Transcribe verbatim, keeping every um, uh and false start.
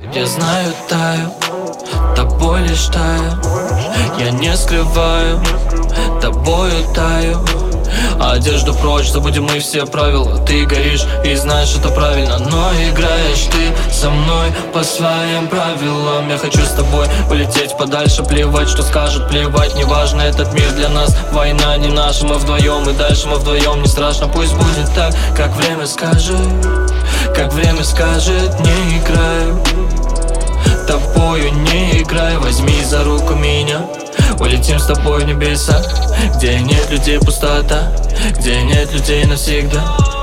Я знаю, таю, тобой лишь таю. Я не скрываю, тобою таю. А одежду прочь, забудем мы все правила. Ты горишь и знаешь, это правильно. Но играешь ты со мной по своим правилам. Я хочу с тобой полететь подальше. Плевать, что скажут, плевать, неважно. Этот мир для нас, война не наша. Мы вдвоем и дальше мы вдвоем. Не страшно, пусть будет так, как время скажет. Как время скажет, не играю тобою, не играй. Возьми за руку меня, улетим с тобой в небеса, где нет людей пустота, где нет людей навсегда.